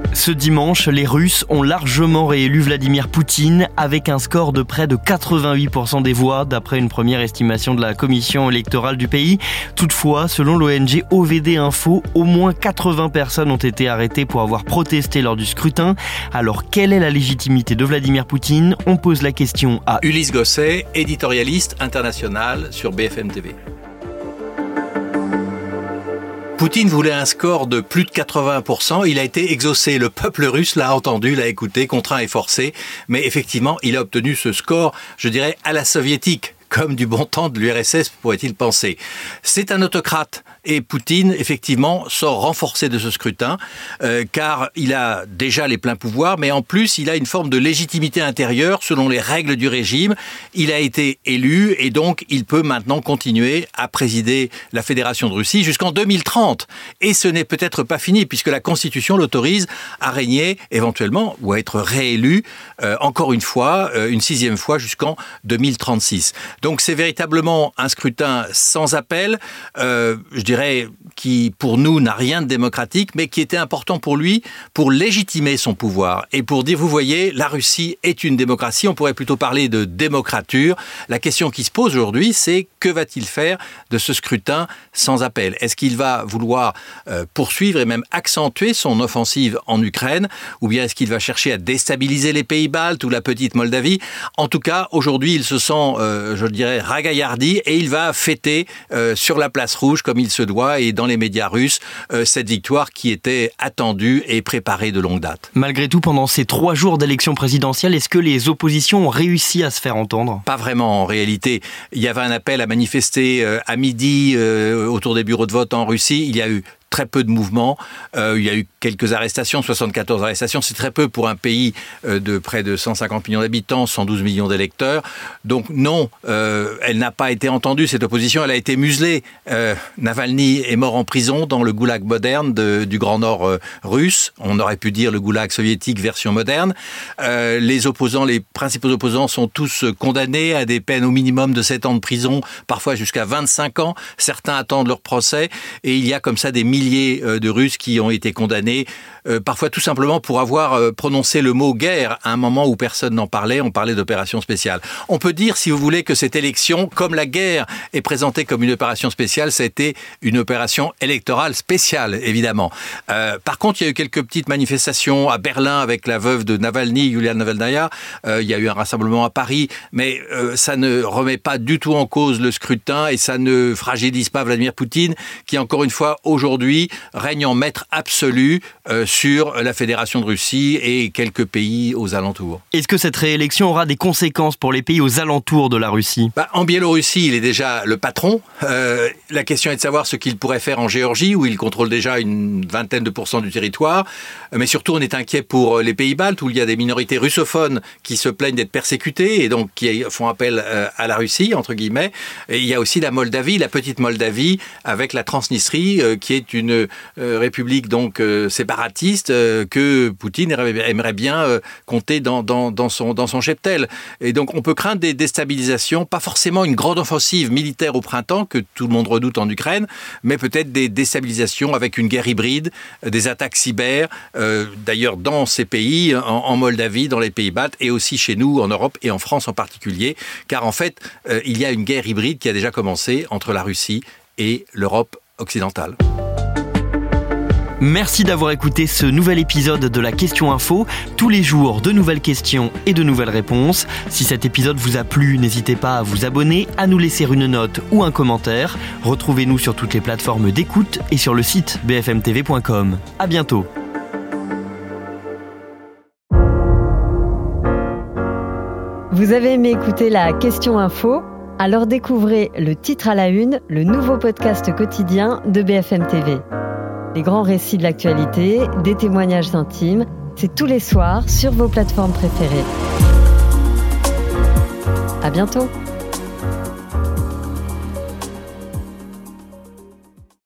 Ce dimanche, les Russes ont largement réélu Vladimir Poutine avec un score de près de 88% des voix, d'après une première estimation de la commission électorale du pays. Toutefois, selon l'ONG OVD Info, au moins 80 personnes ont été arrêtées pour avoir protesté lors du scrutin. Alors, quelle est la légitimité de Vladimir Poutine ? On pose la question à Ulysse Gosset, éditorialiste international sur BFM TV. Poutine voulait un score de plus de 80%. Il a été exaucé. Le peuple russe l'a entendu, l'a écouté, contraint et forcé. Mais effectivement, il a obtenu ce score, je dirais, à la soviétique, comme du bon temps de l'URSS, pourrait-il penser. C'est un autocrate. Et Poutine, effectivement, sort renforcé de ce scrutin, car il a déjà les pleins pouvoirs, mais en plus, il a une forme de légitimité intérieure selon les règles du régime. Il a été élu et donc il peut maintenant continuer à présider la Fédération de Russie jusqu'en 2030. Et ce n'est peut-être pas fini, puisque la Constitution l'autorise à régner éventuellement ou à être réélu encore une fois, une 6e fois jusqu'en 2036. Donc c'est véritablement un scrutin sans appel, je dirais, qui pour nous n'a rien de démocratique, mais qui était important pour lui pour légitimer son pouvoir et pour dire, vous voyez, la Russie est une démocratie, on pourrait plutôt parler de démocrature. La question qui se pose aujourd'hui, c'est que va-t-il faire de ce scrutin sans appel ? Est-ce qu'il va vouloir poursuivre et même accentuer son offensive en Ukraine, ou bien est-ce qu'il va chercher à déstabiliser les pays baltes ou la petite Moldavie ? En tout cas, aujourd'hui, il se sent, je dirais, ragaillardi et il va fêter sur la place rouge comme il se doit et dans les médias russes cette victoire qui était attendue et préparée de longue date. Malgré tout, pendant ces 3 jours d'élection présidentielle, est-ce que les oppositions ont réussi à se faire entendre ? Pas vraiment en réalité. Il y avait un appel à manifester à midi autour des bureaux de vote en Russie. Il y a eu très peu de mouvements. Il y a eu quelques arrestations, 74 arrestations. C'est très peu pour un pays de près de 150 millions d'habitants, 112 millions d'électeurs. Donc non, elle n'a pas été entendue, cette opposition. Elle a été muselée. Navalny est mort en prison dans le goulag moderne du Grand Nord russe. On aurait pu dire le goulag soviétique version moderne. Les opposants, les principaux opposants sont tous condamnés à des peines au minimum de 7 ans de prison, parfois jusqu'à 25 ans. Certains attendent leur procès. Et il y a comme ça des milliers de Russes qui ont été condamnés, parfois tout simplement pour avoir prononcé le mot guerre à un moment où personne n'en parlait. On parlait d'opération spéciale. On peut dire, si vous voulez, que cette élection, comme la guerre est présentée comme une opération spéciale, ça a été une opération électorale spéciale, évidemment. Par contre, il y a eu quelques petites manifestations à Berlin avec la veuve de Navalny, Yulia Navalnaya. Il y a eu un rassemblement à Paris, mais ça ne remet pas du tout en cause le scrutin et ça ne fragilise pas Vladimir Poutine, qui, encore une fois, aujourd'hui, règne en maître absolu sur la Fédération de Russie et quelques pays aux alentours. Est-ce que cette réélection aura des conséquences pour les pays aux alentours de la Russie ? En Biélorussie, il est déjà le patron. La question est de savoir ce qu'il pourrait faire en Géorgie, où il contrôle déjà une vingtaine de % du territoire. Mais surtout, on est inquiet pour les pays baltes, où il y a des minorités russophones qui se plaignent d'être persécutées et donc qui font appel à la Russie, entre guillemets. Et il y a aussi la Moldavie, la petite Moldavie, avec la Transnistrie, qui est une république donc séparatiste que Poutine aimerait bien compter dans son cheptel. Et donc on peut craindre des déstabilisations, pas forcément une grande offensive militaire au printemps que tout le monde redoute en Ukraine, mais peut-être des déstabilisations avec une guerre hybride, des attaques cyber, d'ailleurs dans ces pays, en Moldavie, dans les pays baltes et aussi chez nous en Europe et en France en particulier, car en fait il y a une guerre hybride qui a déjà commencé entre la Russie et l'Europe occidentale. Merci d'avoir écouté ce nouvel épisode de la Question Info. Tous les jours, de nouvelles questions et de nouvelles réponses. Si cet épisode vous a plu, n'hésitez pas à vous abonner, à nous laisser une note ou un commentaire. Retrouvez-nous sur toutes les plateformes d'écoute et sur le site bfmtv.com. À bientôt. Vous avez aimé écouter la Question Info ? Alors découvrez le titre à la une, le nouveau podcast quotidien de BFM TV. Les grands récits de l'actualité, des témoignages intimes, c'est tous les soirs sur vos plateformes préférées. À bientôt.